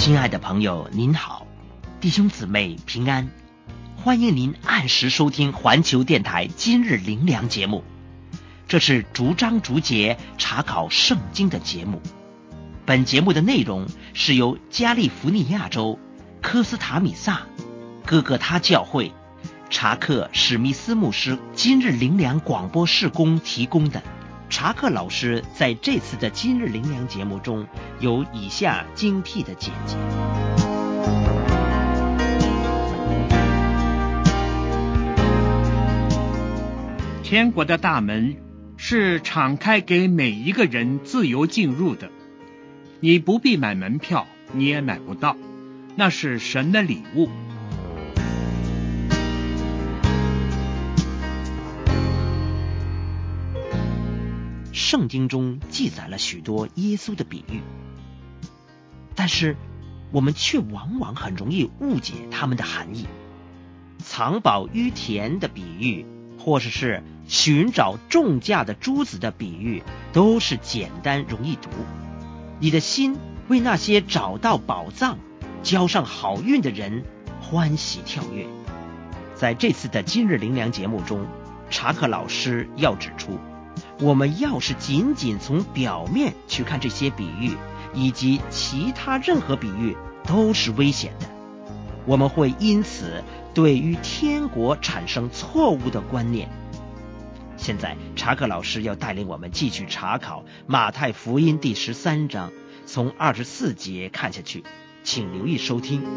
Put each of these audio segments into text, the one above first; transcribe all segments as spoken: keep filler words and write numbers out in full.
亲爱的朋友您好，弟兄姊妹平安，欢迎您按时收听环球电台今日灵粮节目。这是逐章逐节查考圣经的节目。本节目的内容是由加利福尼亚州科斯塔米萨哥哥他教会查克史密斯牧师今日灵粮广播事工提供的。查克老师在这次的今日灵粮节目中有以下精辟的简介。 天国的大门是敞开给每一个人自由进入的，你不必买门票，你也买不到，那是神的礼物。 圣经中记载了许多耶稣的比喻，但是我们却往往很容易误解他们的含义。藏宝于田的比喻，或者是寻找重价的珠子的比喻，都是简单容易读。你的心为那些找到宝藏交上好运的人欢喜跳跃。在这次的今日灵粮节目中，查克老师要指出，我们要是仅仅从表面去看这些比喻，以及其他任何比喻，都是危险的。我们会因此对于天国产生错误的观念。现在查克老师要带领我们继续查考马太福音第十三章，从二十四节看下去，请留意收听。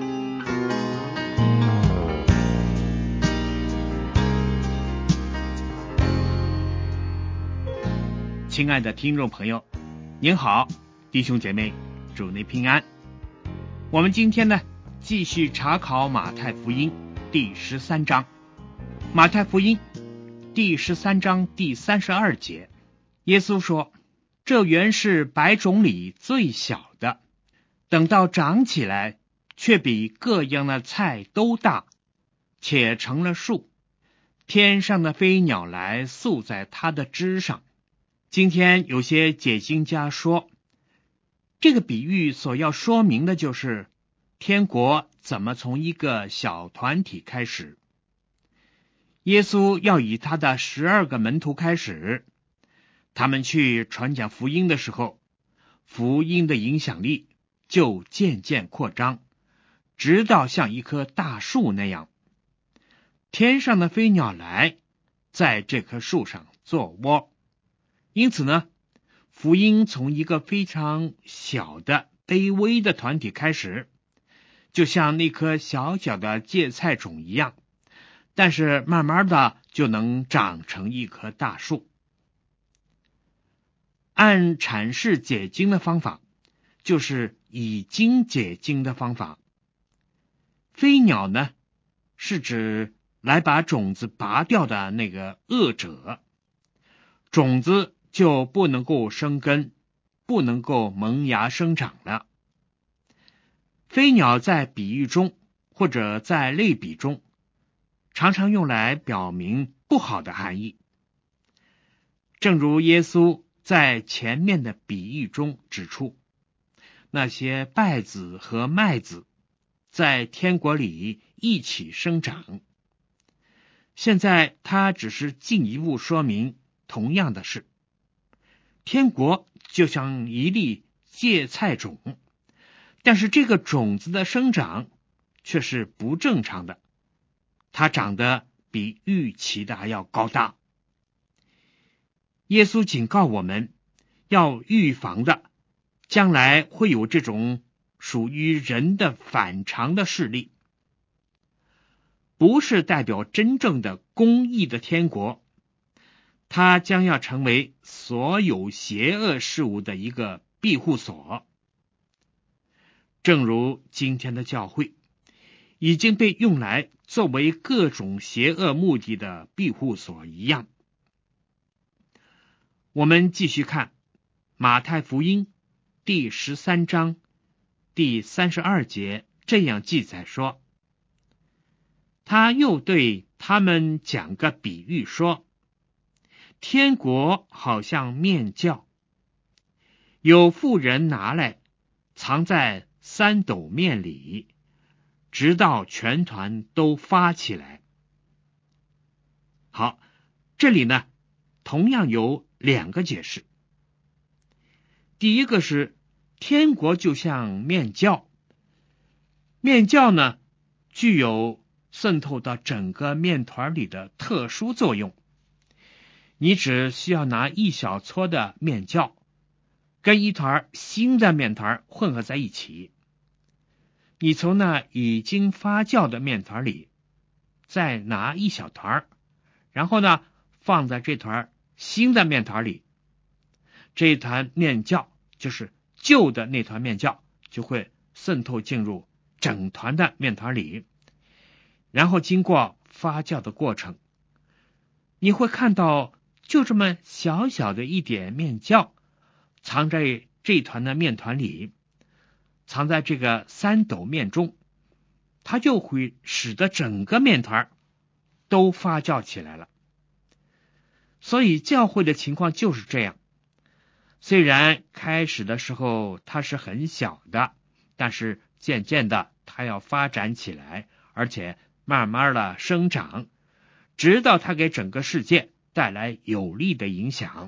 亲爱的听众朋友，您好，弟兄姐妹，主内平安。我们今天呢，继续查考马太福音第十三章。马太福音第十三章第三十二节，耶稣说：这原是百种里最小的，等到长起来，却比各样的菜都大，且成了树，天上的飞鸟来宿在它的枝上。今天有些解经家说，这个比喻所要说明的就是天国怎么从一个小团体开始。耶稣要以他的十二个门徒开始，他们去传讲福音的时候，福音的影响力就渐渐扩张，直到像一棵大树那样，天上的飞鸟来在这棵树上做窝。因此呢，福音从一个非常小的卑微的团体开始，就像那颗小小的芥菜种一样，但是慢慢的就能长成一棵大树。按阐释解经的方法，就是以经解经的方法。飞鸟呢，是指来把种子拔掉的那个恶者，种子就不能够生根，不能够萌芽生长了。飞鸟在比喻中或者在类比中，常常用来表明不好的含义。正如耶稣在前面的比喻中指出，那些稗子和麦子在天国里一起生长。现在他只是进一步说明同样的事。天国就像一粒芥菜种，但是这个种子的生长却是不正常的，它长得比预期的还要高大。耶稣警告我们要预防的，将来会有这种属于人的反常的势力，不是代表真正的公义的天国，它将要成为所有邪恶事物的一个庇护所。正如今天的教会已经被用来作为各种邪恶目的的庇护所一样。我们继续看马太福音第十三章第三十二节，这样记载说，他又对他们讲个比喻说，天国好像面酵，有妇人拿来藏在三斗面里，直到全团都发起来。好，这里呢，同样有两个解释。第一个是天国就像面酵，面酵呢具有渗透到整个面团里的特殊作用。你只需要拿一小撮的面酵跟一团新的面团混合在一起，你从那已经发酵的面团里再拿一小团，然后呢放在这团新的面团里，这一团面酵就是旧的那团面酵就会渗透进入整团的面团里，然后经过发酵的过程，你会看到就这么小小的一点面酵藏在这团的面团里，藏在这个三斗面中，它就会使得整个面团都发酵起来了。所以教会的情况就是这样，虽然开始的时候它是很小的，但是渐渐的它要发展起来，而且慢慢的生长，直到它给整个世界带来有利的影响。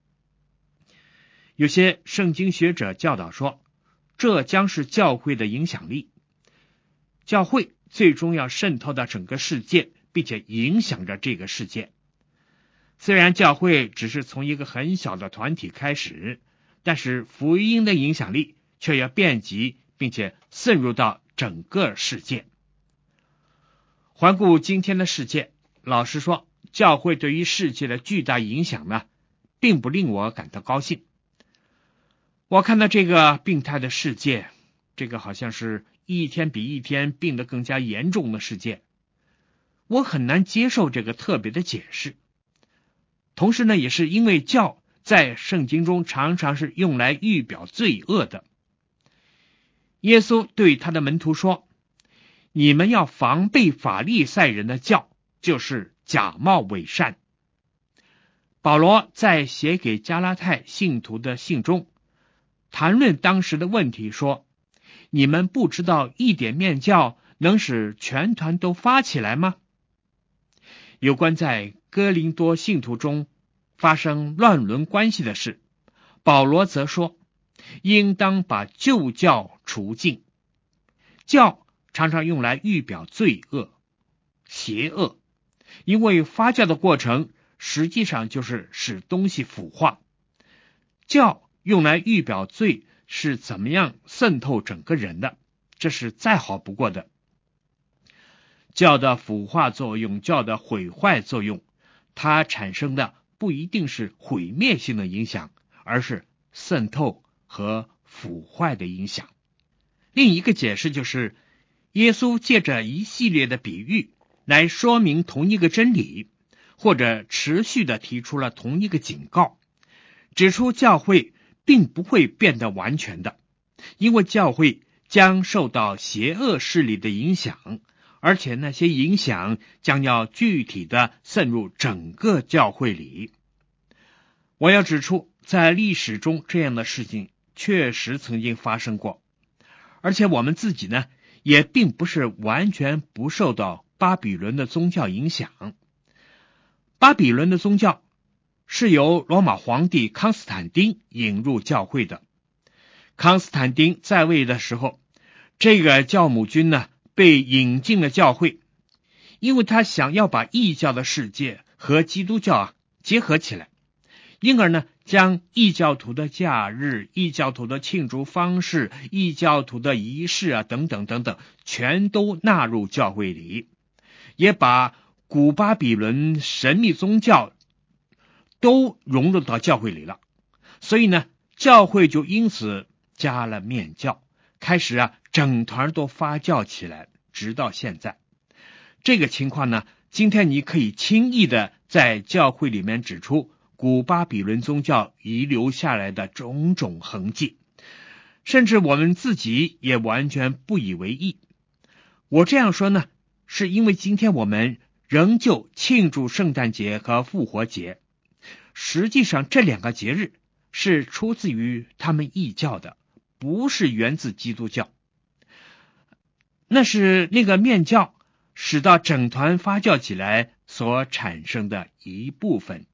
有些圣经学者教导说，这将是教会的影响力。教会最终要渗透到整个世界，并且影响着这个世界。虽然教会只是从一个很小的团体开始，但是福音的影响力却要遍及并且渗入到整个世界。环顾今天的世界，老实说，教会对于世界的巨大影响呢，并不令我感到高兴。我看到这个病态的世界，这个好像是一天比一天病得更加严重的世界，我很难接受这个特别的解释。同时呢，也是因为教在圣经中常常是用来预表罪恶的。耶稣对他的门徒说，你们要防备法利赛人的教，就是假冒伪善。保罗在写给加拉太信徒的信中谈论当时的问题说，你们不知道一点面酵能使全团都发起来吗？有关在哥林多信徒中发生乱伦关系的事，保罗则说，应当把旧教除尽。教常常用来预表罪恶、邪恶，因为发酵的过程实际上就是使东西腐化。教用来预表罪是怎么样渗透整个人的，这是再好不过的。教的腐化作用，教的毁坏作用，它产生的不一定是毁灭性的影响，而是渗透和腐坏的影响。另一个解释就是，耶稣借着一系列的比喻来说明同一个真理，或者持续的提出了同一个警告，指出教会并不会变得完全的，因为教会将受到邪恶势力的影响，而且那些影响将要具体的渗入整个教会里。我要指出，在历史中这样的事情确实曾经发生过，而且我们自己呢，也并不是完全不受到巴比伦的宗教影响。巴比伦的宗教是由罗马皇帝康斯坦丁引入教会的。康斯坦丁在位的时候，这个教母军呢被引进了教会，因为他想要把异教的世界和基督教啊结合起来，因而呢将异教徒的假日、异教徒的庆祝方式、异教徒的仪式啊等等等等，全都纳入教会里，也把古巴比伦神秘宗教都融入到教会里了。所以呢，教会就因此加了面酵，开始啊整团都发酵起来，直到现在。这个情况呢，今天你可以轻易的在教会里面指出古巴比伦宗教遗留下来的种种痕迹，甚至我们自己也完全不以为意。我这样说呢，是因为今天我们仍旧庆祝圣诞节和复活节，实际上这两个节日是出自于他们异教的，不是源自基督教。 那是那个面酵使到整团发酵起来所产生的一部分。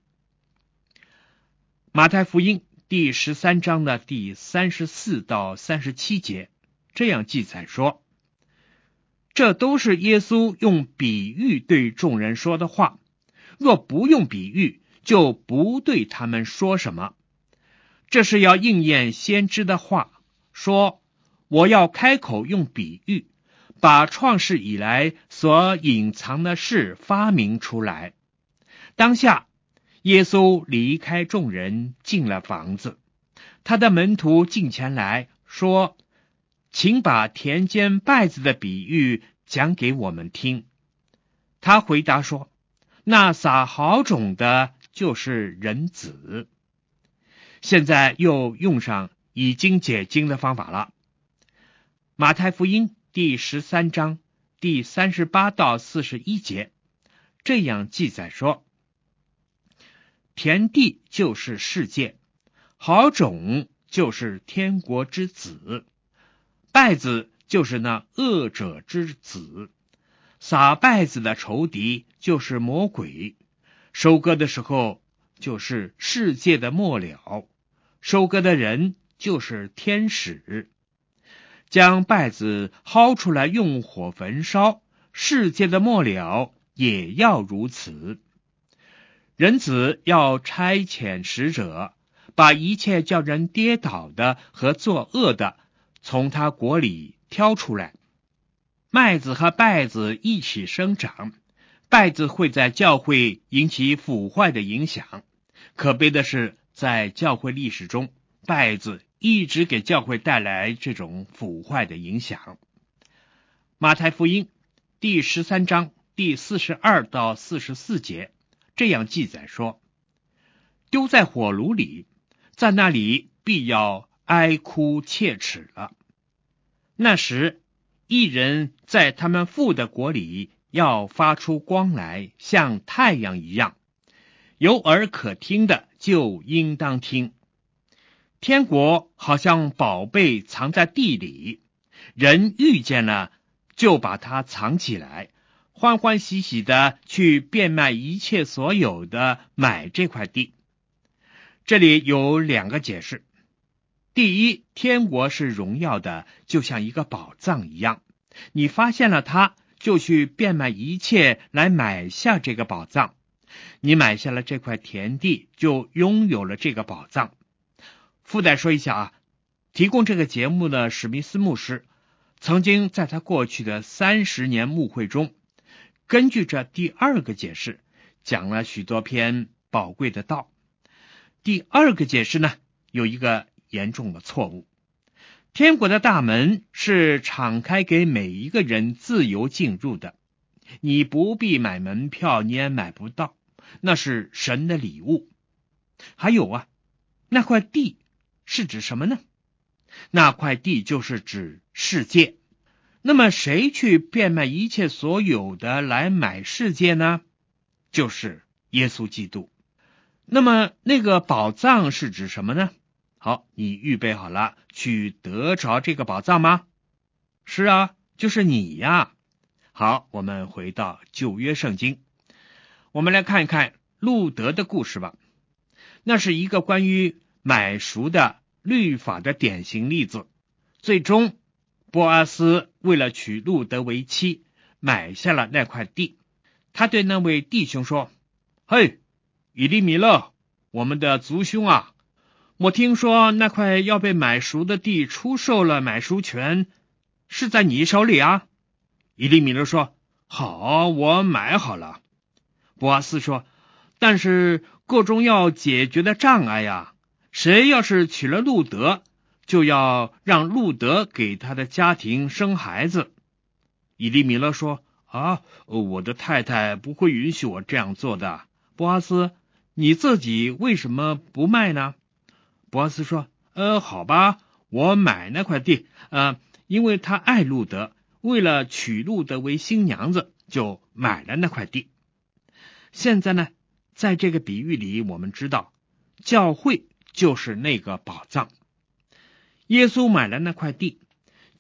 马太福音第十三章的第三十四到三十七节这样记载说，这都是耶稣用比喻对众人说的话，若不用比喻，就不对他们说什么。这是要应验先知的话，说我要开口用比喻，把创世以来所隐藏的事发明出来。当下耶稣离开众人，进了房子，他的门徒进前来说，请把田间稗子的比喻讲给我们听。他回答说，那撒好种的就是人子。现在又用上已经解经的方法了。马太福音第十三章第三十八到四十一节这样记载说，田地就是世界，好种就是天国之子，稗子就是那恶者之子，撒稗子的仇敌就是魔鬼，收割的时候就是世界的末了，收割的人就是天使。将稗子薅出来用火焚烧，世界的末了也要如此。人子要差遣使者，把一切叫人跌倒的和作恶的从他国里挑出来。麦子和稗子一起生长，稗子会在教会引起腐坏的影响。可悲的是，在教会历史中，稗子一直给教会带来这种腐坏的影响。马太福音第十三章第四十二到四十四节这样记载说，丢在火炉里，在那里必要哀哭切齿了。那时一人在他们父的国里要发出光来，像太阳一样，有耳可听的就应当听。天国好像宝贝藏在地里，人遇见了就把它藏起来，欢欢喜喜的去变卖一切所有的买这块地。这里有两个解释。第一，天国是荣耀的，就像一个宝藏一样，你发现了它，就去变卖一切来买下这个宝藏。你买下了这块田地，就拥有了这个宝藏。附带说一下啊，提供这个节目的史密斯牧师曾经在他过去的三十年牧会中，根据这第二个解释讲了许多篇宝贵的道。第二个解释呢，有一个严重的错误。天国的大门是敞开给每一个人自由进入的，你不必买门票，你也买不到，那是神的礼物。还有啊，那块地是指什么呢？那块地就是指世界。那么谁去变卖一切所有的来买世界呢？就是耶稣基督。那么那个宝藏是指什么呢？好，你预备好了去得着这个宝藏吗？是啊，就是你呀。好，我们回到旧约圣经，我们来看一看路德的故事吧。那是一个关于买赎的律法的典型例子。最终波阿斯为了娶路德为妻，买下了那块地。他对那位弟兄说，嘿，以利米勒，我们的族兄啊，我听说那块要被买赎的地出售了，买赎权是在你手里啊。以利米勒说，好，我买好了。波阿斯说，但是各中要解决的障碍呀，谁要是娶了路德，就要让路德给他的家庭生孩子。以利米勒说，啊，我的太太不会允许我这样做的。波阿斯，你自己为什么不卖呢？波阿斯说，呃，好吧，我买那块地，呃，因为他爱路德，为了娶路德为新娘子，就买了那块地。现在呢，在这个比喻里，我们知道教会就是那个宝藏。耶稣买了那块地，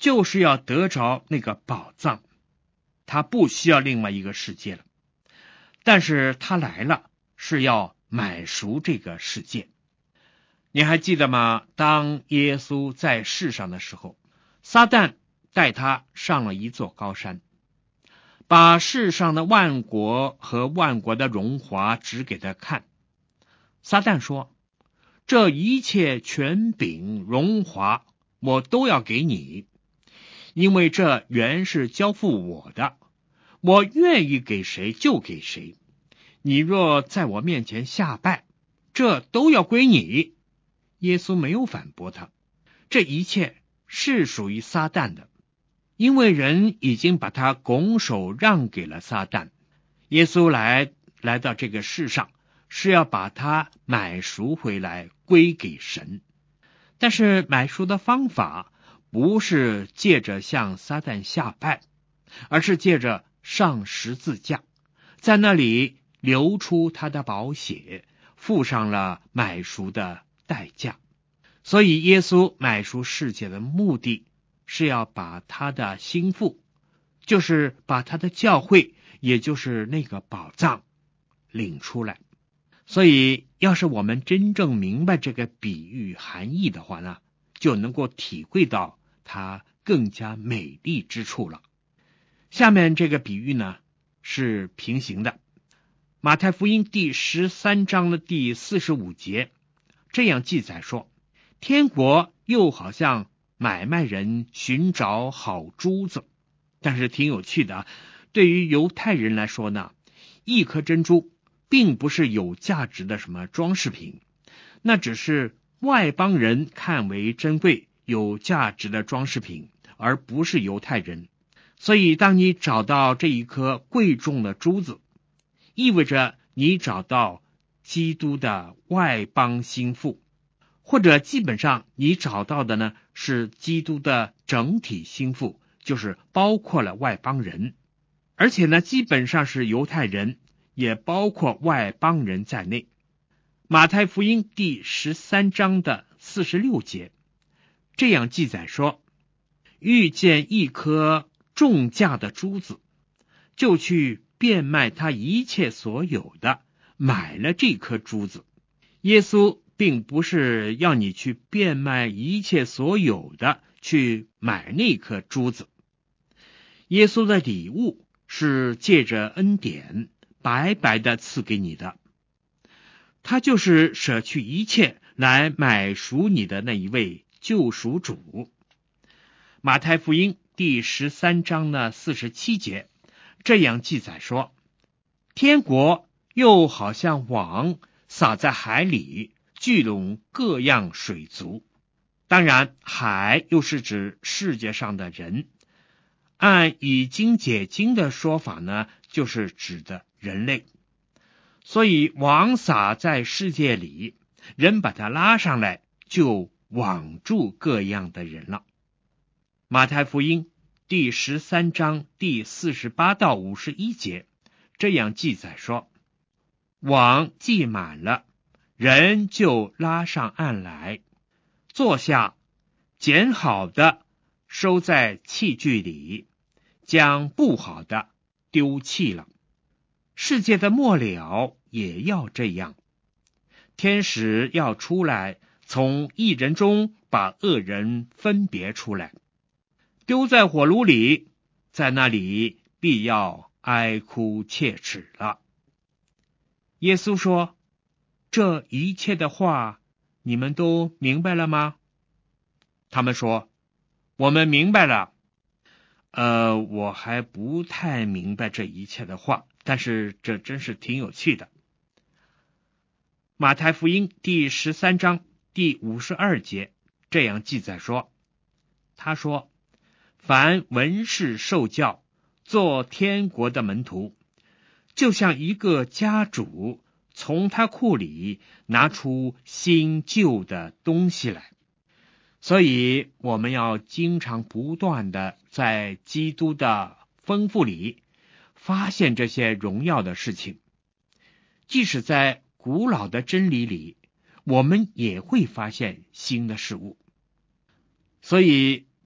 就是要得着那个宝藏，他不需要另外一个世界了。但是他来了，是要买赎这个世界。你还记得吗？当耶稣在世上的时候，撒旦带他上了一座高山，把世上的万国和万国的荣华指给他看。撒旦说，这一切权柄荣华我都要给你，因为这原是交付我的，我愿意给谁就给谁，你若在我面前下拜，这都要归你。耶稣没有反驳他，这一切是属于撒旦的，因为人已经把他拱手让给了撒旦。耶稣来来到这个世上，是要把他买赎回来归给神。但是买赎的方法不是借着向撒旦下拜，而是借着上十字架，在那里流出他的宝血，付上了买赎的代价。所以耶稣买赎世界的目的是要把他的心腹，就是把他的教会，也就是那个宝藏领出来。所以要是我们真正明白这个比喻含义的话呢，就能够体会到它更加美丽之处了。下面这个比喻呢是平行的。马太福音第十三章的第四十五节这样记载说，天国又好像买卖人寻找好珠子。但是挺有趣的，对于犹太人来说呢，一颗珍珠并不是有价值的什么装饰品，那只是外邦人看为珍贵有价值的装饰品，而不是犹太人。所以当你找到这一颗贵重的珠子，意味着你找到基督的外邦心腹，或者基本上你找到的呢是基督的整体心腹，就是包括了外邦人，而且呢基本上是犹太人，也包括外邦人在内。马太福音第十三章的四十六节这样记载说，遇见一颗重价的珠子，就去变卖他一切所有的，买了这颗珠子。耶稣并不是要你去变卖一切所有的去买那颗珠子，耶稣的礼物是借着恩典白白的赐给你的，他就是舍去一切来买赎你的那一位救赎主。马太福音第十三章的四十七节这样记载说，天国又好像网撒在海里，聚拢各样水族。当然海又是指世界上的人，按以经解经的说法呢，就是指的人类。所以网撒在世界里，人把它拉上来，就网住各样的人了。马太福音第十三章第四十八到五十一节这样记载说，网系满了，人就拉上岸来，坐下，捡好的收在器具里，将不好的丢弃了。世界的末了也要这样，天使要出来，从义人中把恶人分别出来，丢在火炉里，在那里必要哀哭切齿了。耶稣说，这一切的话你们都明白了吗？他们说，我们明白了。呃，我还不太明白这一切的话，但是这真是挺有趣的。马太福音第十三章第五十二节这样记载说，他说，凡文士受教，做天国的门徒，就像一个家主从他库里拿出新旧的东西来。所以我们要经常不断的在基督的丰富里发现这些荣耀的事情，即使在古老的真理里，我们也会发现新的事物。所以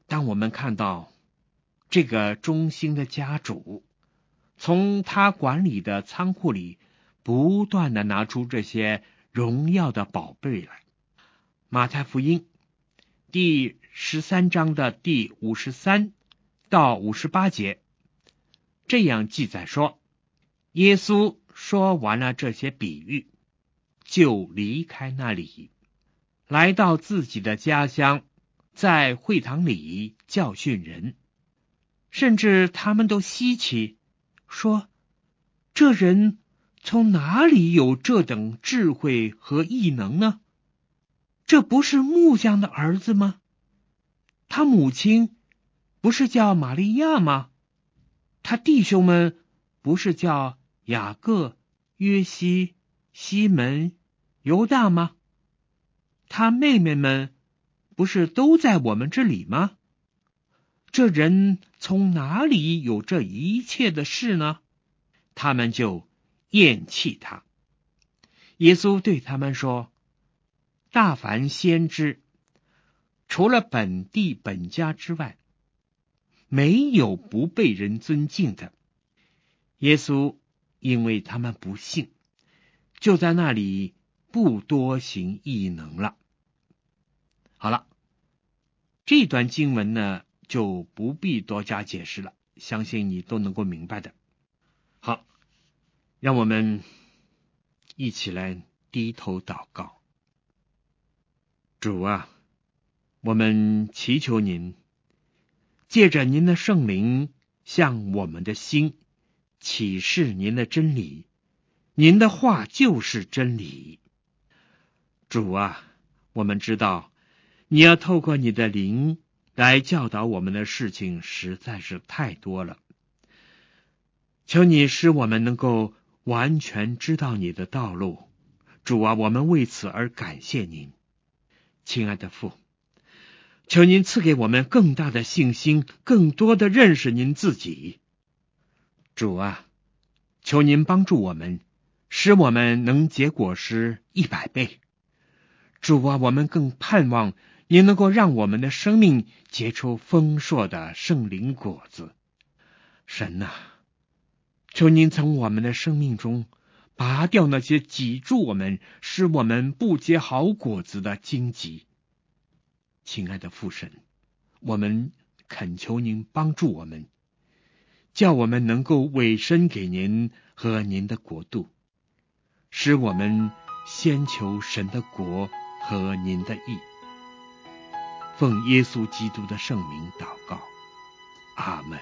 当我们看到这个忠心的家主从他管理的仓库里不断的拿出这些荣耀的宝贝来，马太福音第十三章的第五十三到五十八节这样记载说，耶稣说完了这些比喻，就离开那里，来到自己的家乡，在会堂里教训人，甚至他们都稀奇，说这人从哪里有这等智慧和异能呢？这不是木匠的儿子吗？他母亲不是叫玛利亚吗？他弟兄们不是叫雅各、约西、西门、犹大吗？他妹妹们不是都在我们这里吗？这人从哪里有这一切的事呢？他们就厌弃他。耶稣对他们说，大凡先知，除了本地本家之外，没有不被人尊敬的。耶稣因为他们不信，就在那里不多行异能了。好了，这段经文呢，就不必多加解释了，相信你都能够明白的。好，让我们一起来低头祷告。主啊，我们祈求您借着您的圣灵向我们的心启示您的真理，您的话就是真理。主啊，我们知道你要透过你的灵来教导我们的事情实在是太多了，求你使我们能够完全知道你的道路。主啊，我们为此而感谢您。亲爱的父，求您赐给我们更大的信心，更多的认识您自己。主啊，求您帮助我们，使我们能结果实一百倍。主啊，我们更盼望您能够让我们的生命结出丰硕的圣灵果子。神啊，求您从我们的生命中拔掉那些挤住我们，使我们不结好果子的荆棘。亲爱的父神，我们恳求您帮助我们，叫我们能够委身给您和您的国度，使我们先求神的国和您的义。奉耶稣基督的圣名祷告，阿们。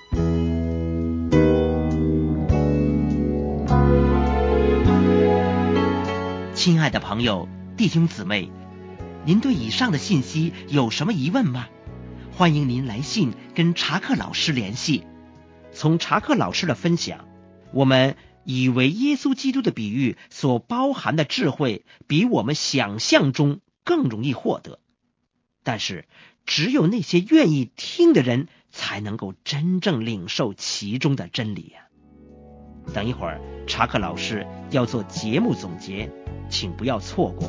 亲爱的朋友、弟兄姊妹，您对以上的信息有什么疑问吗？欢迎您来信跟查克老师联系。从查克老师的分享，我们以为耶稣基督的比喻所包含的智慧比我们想象中更容易获得，但是只有那些愿意听的人才能够真正领受其中的真理啊。等一会儿查克老师要做节目总结，请不要错过。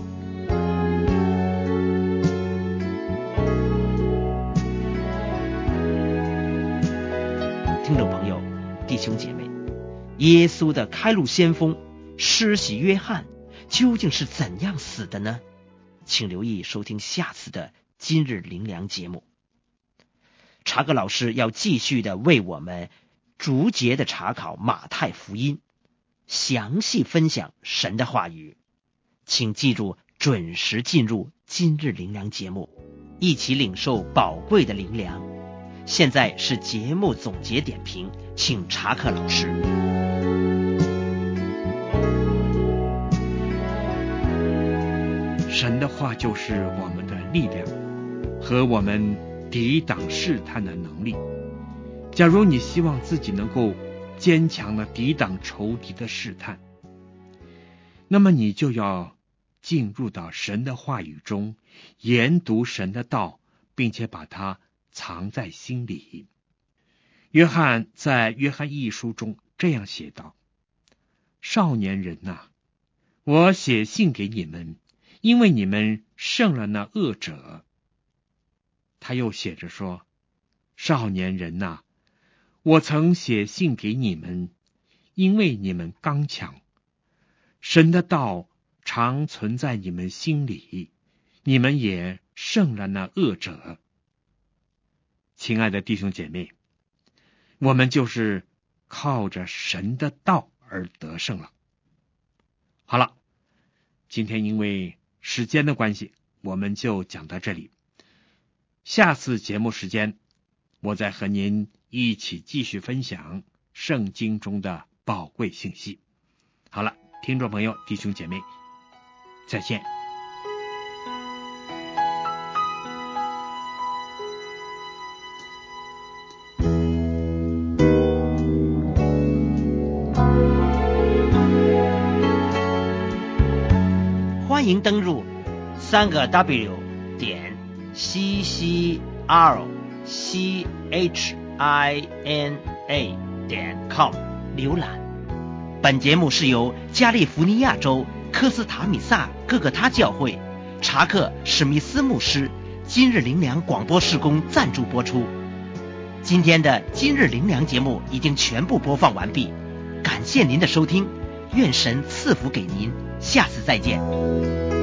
听众朋友、弟兄姐妹，耶稣的开路先锋施洗约翰究竟是怎样死的呢？请留意收听下次的今日灵粮节目。查克老师要继续的为我们逐节的查考马太福音，详细分享神的话语。请记住准时进入今日灵粮节目，一起领受宝贵的灵粮。现在是节目总结点评，请查克老师。 神的话就是我们的力量和我们抵挡试探的能力。假如你希望自己能够坚强的抵挡仇敌的试探，那么你就要进入到神的话语中，研读神的道，并且把它藏在心里。约翰在约翰一书中这样写道：少年人啊，我写信给你们，因为你们胜了那恶者。他又写着说： 少年人呐、啊，我曾写信给你们，因为你们刚强。神的道常存在你们心里，你们也胜了那恶者。亲爱的弟兄姐妹，我们就是靠着神的道而得胜了。好了，今天因为时间的关系，我们就讲到这里。下次节目时间，我再和您一起继续分享圣经中的宝贵信息。好了，听众朋友、弟兄姐妹，再见。 欢迎登入三个 W 点 C C R C H I N A 点 com 浏览。本节目是由加利福尼亚州科斯塔米萨各个他教会查克史密斯牧师今日灵粮广播事工赞助播出。今天的今日灵粮节目已经全部播放完毕，感谢您的收听，愿神赐福给您，下次再见。